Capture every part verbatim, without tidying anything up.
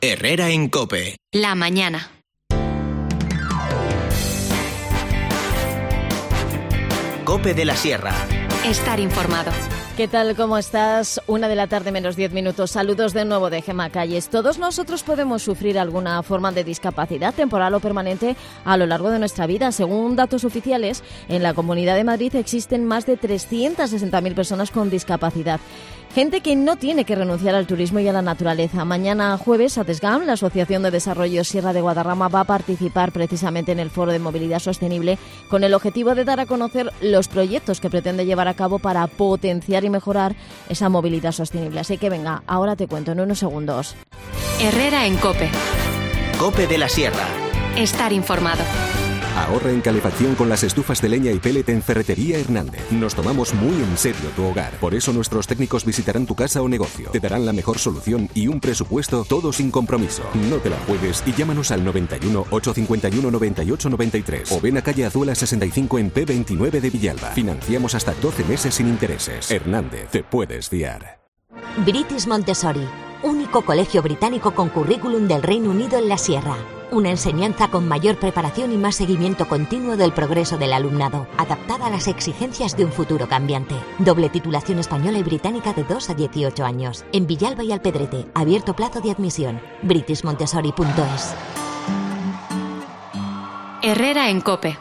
Herrera en COPE. La mañana. COPE de la Sierra. Estar informado. ¿Qué tal? ¿Cómo estás? Una de la tarde menos diez minutos. Saludos de nuevo de Gemma Calles. Todos nosotros podemos sufrir alguna forma de discapacidad temporal o permanente a lo largo de nuestra vida. Según datos oficiales, en la Comunidad de Madrid existen más de trescientas sesenta mil personas con discapacidad. Gente que no tiene que renunciar al turismo y a la naturaleza. Mañana jueves, ADESGAM, la Asociación de Desarrollo Sierra de Guadarrama, va a participar precisamente en el Foro de Movilidad Sostenible con el objetivo de dar a conocer los proyectos que pretende llevar a cabo para potenciar y mejorar esa movilidad sostenible. Así que venga, ahora te cuento en unos segundos. Herrera en COPE. COPE de la Sierra. Estar informado. Ahorra en calefacción con las estufas de leña y pellet en Ferretería Hernández. Nos tomamos muy en serio tu hogar. Por eso nuestros técnicos visitarán tu casa o negocio. Te darán la mejor solución y un presupuesto, todo sin compromiso. No te la juegues y llámanos al noventa y uno, ochocientos cincuenta y uno, noventa y ocho noventa y tres o ven a calle Azuela sesenta y cinco en P veintinueve de Villalba. Financiamos hasta doce meses sin intereses. Hernández, te puedes fiar. British Montessori, único colegio británico con currículum del Reino Unido en la Sierra. Una enseñanza con mayor preparación y más seguimiento continuo del progreso del alumnado, adaptada a las exigencias de un futuro cambiante. Doble titulación española y británica de dos a dieciocho años. En Villalba y Alpedrete, abierto plazo de admisión. british montessori punto es. Herrera en COPE.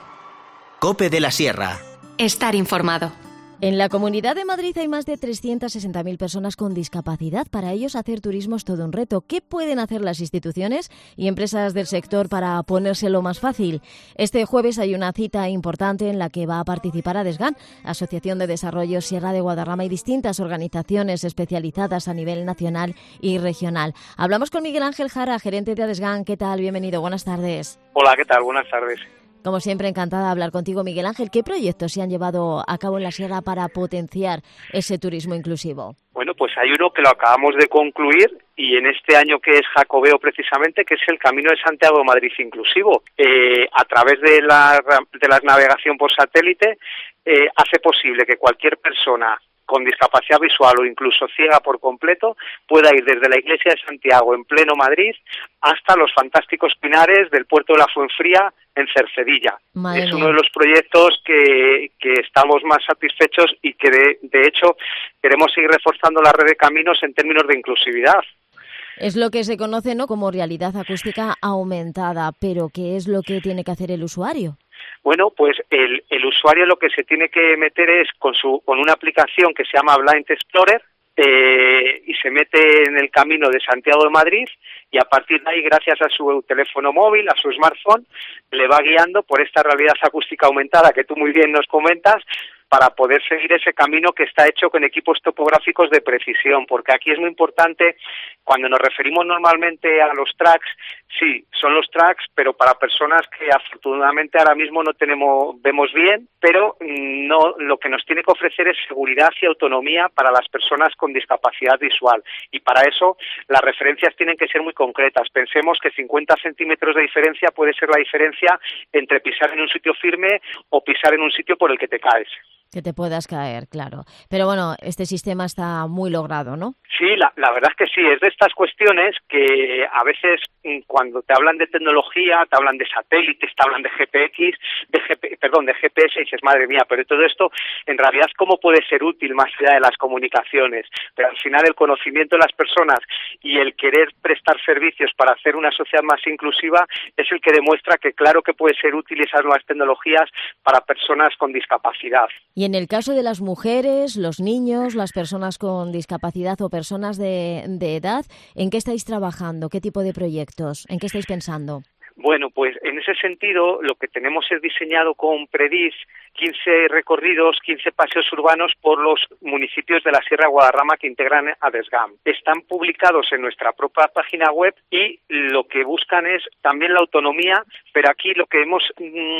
COPE de la Sierra. Estar informado. En la Comunidad de Madrid hay más de trescientas sesenta mil personas con discapacidad. Para ellos hacer turismo es todo un reto. ¿Qué pueden hacer las instituciones y empresas del sector para ponérselo más fácil? Este jueves hay una cita importante en la que va a participar ADESGAM, Asociación de Desarrollo Sierra de Guadarrama, y distintas organizaciones especializadas a nivel nacional y regional. Hablamos con Miguel Ángel Jara, gerente de ADESGAM. ¿Qué tal? Bienvenido. Buenas tardes. Hola, ¿qué tal? Buenas tardes. Como siempre, encantada de hablar contigo, Miguel Ángel. ¿Qué proyectos se han llevado a cabo en la Sierra para potenciar ese turismo inclusivo? Bueno, pues hay uno que lo acabamos de concluir y en este año que es Jacobeo precisamente, que es el Camino de Santiago de Madrid Inclusivo. Eh, a través de la, de la navegación por satélite eh, hace posible que cualquier persona con discapacidad visual o incluso ciega por completo, pueda ir desde la Iglesia de Santiago en pleno Madrid hasta los fantásticos pinares del puerto de la Fuenfría en Cercedilla. Madre es uno de los proyectos que, que estamos más satisfechos y que de, de hecho queremos seguir reforzando la red de caminos en términos de inclusividad. Es lo que se conoce, ¿no?, como realidad acústica aumentada, pero ¿qué es lo que tiene que hacer el usuario? Bueno, pues el, el usuario lo que se tiene que meter es con su con una aplicación que se llama Blind Explorer eh, y se mete en el camino de Santiago de Madrid y a partir de ahí, gracias a su teléfono móvil, a su smartphone, le va guiando por esta realidad acústica aumentada que tú muy bien nos comentas, para poder seguir ese camino que está hecho con equipos topográficos de precisión, porque aquí es muy importante, cuando nos referimos normalmente a los tracks, sí, son los tracks, pero para personas que afortunadamente ahora mismo no tenemos, vemos bien, pero no, lo que nos tiene que ofrecer es seguridad y autonomía para las personas con discapacidad visual, y para eso las referencias tienen que ser muy concretas. Pensemos que cincuenta centímetros de diferencia puede ser la diferencia entre pisar en un sitio firme o pisar en un sitio por el que te caes. Que te puedas caer, claro. Pero bueno, este sistema está muy logrado, ¿no? Sí, la, la verdad es que sí. Es de estas cuestiones que a veces cuando te hablan de tecnología, te hablan de satélites, te hablan de G P X, de G P, perdón, de G P S y dices, madre mía, pero todo esto en realidad cómo puede ser útil más allá de las comunicaciones. Pero al final el conocimiento de las personas y el querer prestar servicios para hacer una sociedad más inclusiva es el que demuestra que claro que puede ser útil esas nuevas tecnologías para personas con discapacidad. Y en el caso de las mujeres, los niños, las personas con discapacidad o personas de, de edad, ¿en qué estáis trabajando? ¿Qué tipo de proyectos? ¿En qué estáis pensando? Bueno, pues en ese sentido lo que tenemos es diseñado con Predis quince recorridos, quince paseos urbanos por los municipios de la Sierra de Guadarrama que integran ADESGAM. Están publicados en nuestra propia página web y lo que buscan es también la autonomía, pero aquí lo que hemos mmm,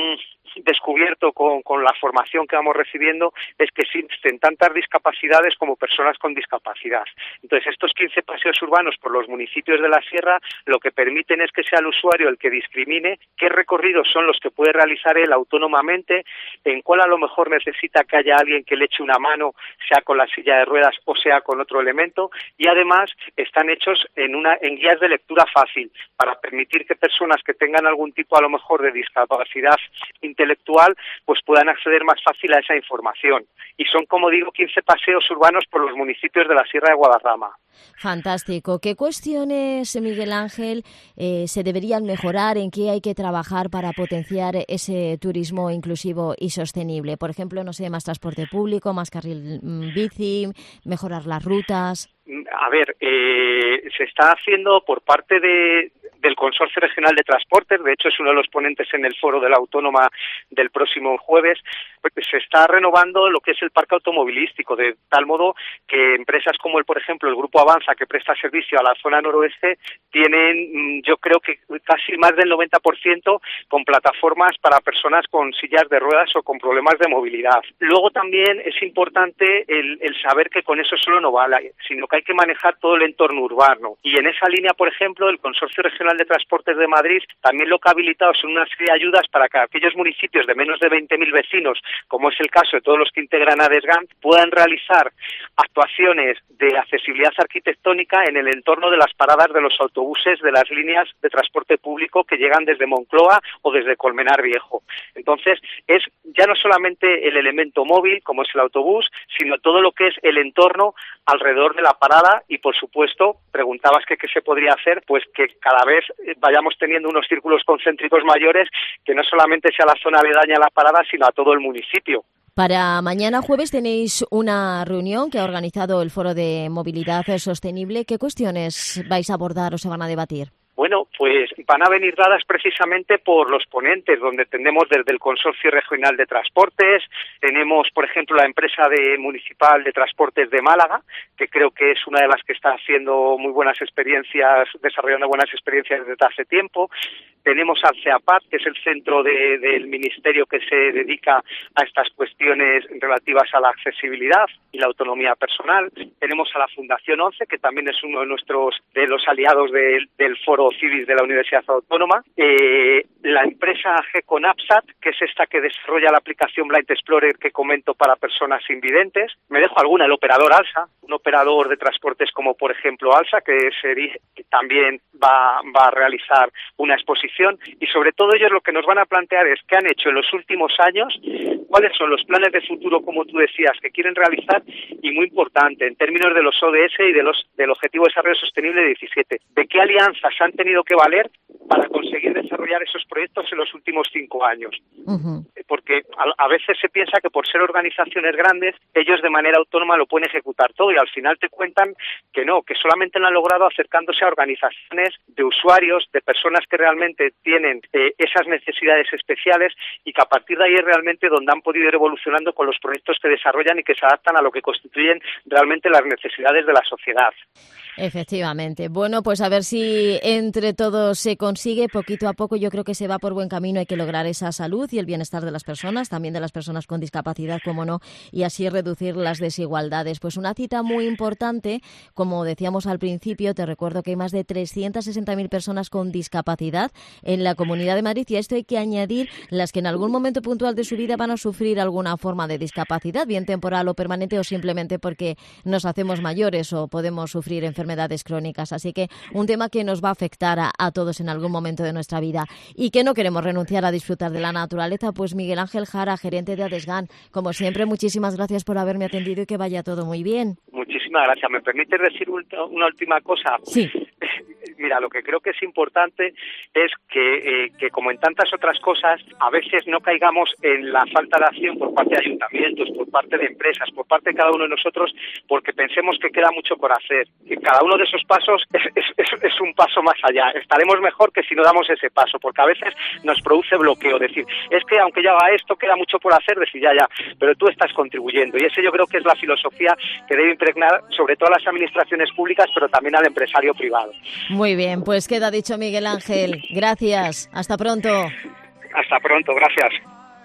descubierto con, con la formación que vamos recibiendo es que existen tantas discapacidades como personas con discapacidad. Entonces, estos quince paseos urbanos por los municipios de la sierra lo que permiten es que sea el usuario el que discrimine qué recorridos son los que puede realizar él autónomamente, en cuál a lo mejor necesita que haya alguien que le eche una mano, sea con la silla de ruedas o sea con otro elemento, y además están hechos en una en guías de lectura fácil para permitir que personas que tengan algún tipo a lo mejor de discapacidad intelectual pues puedan acceder más fácil a esa información. Y son, como digo, quince paseos urbanos por los municipios de la Sierra de Guadarrama. Fantástico. ¿Qué cuestiones, Miguel Ángel, eh, se deberían mejorar? ¿En qué hay que trabajar para potenciar ese turismo inclusivo y sostenible? Por ejemplo, no sé, más transporte público, más carril bici, mejorar las rutas. A ver, eh, se está haciendo por parte de, del Consorcio Regional de Transportes, de hecho es uno de los ponentes en el foro de la Autónoma del próximo jueves, pues se está renovando lo que es el parque automovilístico, de tal modo que empresas como, el, por ejemplo, el Grupo Avanza, que presta servicio a la zona noroeste, tienen, yo creo que casi más del noventa por ciento con plataformas para personas con sillas de ruedas o con problemas de movilidad. Luego también es importante el, el saber que con eso solo no vale, sino que hay que manejar todo el entorno urbano. Y en esa línea, por ejemplo, el Consorcio Regional de Transportes de Madrid también lo que ha habilitado son una serie de ayudas para que aquellos municipios de menos de veinte mil vecinos, como es el caso de todos los que integran ADESGAN, puedan realizar actuaciones de accesibilidad arquitectónica en el entorno de las paradas de los autobuses de las líneas de transporte público que llegan desde Moncloa o desde Colmenar Viejo. Entonces, es ya no solamente el elemento móvil, como es el autobús, sino todo lo que es el entorno alrededor de la parada y, por supuesto, preguntabas que qué se podría hacer, pues que cada vez vayamos teniendo unos círculos concéntricos mayores, que no solamente sea la zona aledaña a la parada, sino a todo el municipio. Para mañana jueves tenéis una reunión que ha organizado el Foro de Movilidad Sostenible. ¿Qué cuestiones vais a abordar o se van a debatir? Bueno, pues van a venir dadas precisamente por los ponentes, donde tenemos desde el Consorcio Regional de Transportes, tenemos, por ejemplo, la empresa de municipal de transportes de Málaga, que creo que es una de las que está haciendo muy buenas experiencias, desarrollando buenas experiencias desde hace tiempo. Tenemos al CEAPAT, que es el centro de, del ministerio que se dedica a estas cuestiones relativas a la accesibilidad y la autonomía personal. Tenemos a la Fundación once, que también es uno de nuestros de los aliados de, del Foro Civis de la Universidad Autónoma, eh, la empresa Geconapsat, que es esta que desarrolla la aplicación Blind Explorer que comento para personas invidentes. Me dejo alguna, el operador ALSA, un operador de transportes como por ejemplo ALSA, que, sería, que también va, va a realizar una exposición, y sobre todo ellos lo que nos van a plantear es qué han hecho en los últimos años, cuáles son los planes de futuro, como tú decías, que quieren realizar, y muy importante, en términos de los O D S y de los del Objetivo de Desarrollo Sostenible diecisiete, de qué alianzas han tenido que valer para conseguir desarrollar esos proyectos en los últimos cinco años. Uh-huh. Porque a, a veces se piensa que por ser organizaciones grandes, ellos de manera autónoma lo pueden ejecutar todo, y al final te cuentan que no, que solamente lo han logrado acercándose a organizaciones de usuarios, de personas que realmente tienen eh, esas necesidades especiales, y que a partir de ahí es realmente donde han podido ir evolucionando con los proyectos que desarrollan y que se adaptan a lo que constituyen realmente las necesidades de la sociedad. Efectivamente. Bueno, pues a ver si entre todos se consigue poquito a poco. Yo creo que se va por buen camino. Hay que lograr esa salud y el bienestar de las personas, también de las personas con discapacidad, como no, y así reducir las desigualdades. Pues una cita muy importante, como decíamos al principio, te recuerdo que hay más de trescientas sesenta mil personas con discapacidad en la Comunidad de Madrid, y a esto hay que añadir las que en algún momento puntual de su vida van a sufrir alguna forma de discapacidad, bien temporal o permanente, o simplemente porque nos hacemos mayores o podemos sufrir enfermedades enfermedades crónicas. Así que un tema que nos va a afectar a, a todos en algún momento de nuestra vida, y que no queremos renunciar a disfrutar de la naturaleza. Pues Miguel Ángel Jara, gerente de ADESGAN, como siempre, muchísimas gracias por haberme atendido y que vaya todo muy bien. Muchísimas gracias. ¿Me permites decir una última cosa? Sí. Mira, lo que creo que es importante es que, eh, que como en tantas otras cosas, a veces no caigamos en la falta de acción por parte de ayuntamientos, por parte de empresas, por parte de cada uno de nosotros, porque pensemos que queda mucho por hacer. Que cada uno de esos pasos es, es, es, es un paso más allá. Estaremos mejor que si no damos ese paso, porque a veces nos produce bloqueo. Decir, es que aunque yo haga esto, queda mucho por hacer, decir, ya, ya, pero tú estás contribuyendo. Y ese yo creo que es la filosofía que debe impregnar sobre todo a las administraciones públicas, pero también al empresario privado. Muy bien, pues queda dicho, Miguel Ángel. Gracias. Hasta pronto. Hasta pronto, gracias.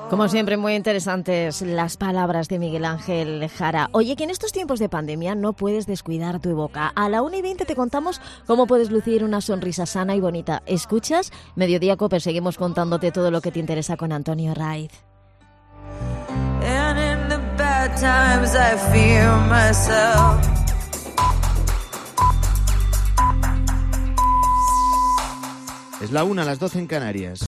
Como siempre, muy interesantes las palabras de Miguel Ángel Jara. Oye, que en estos tiempos de pandemia no puedes descuidar tu boca. A la una y veinte te contamos cómo puedes lucir una sonrisa sana y bonita. ¿Escuchas? Mediodía Cope, seguimos contándote todo lo que te interesa con Antonio Raiz. And in the bad times I fear myself. Es la una, a las doce en Canarias.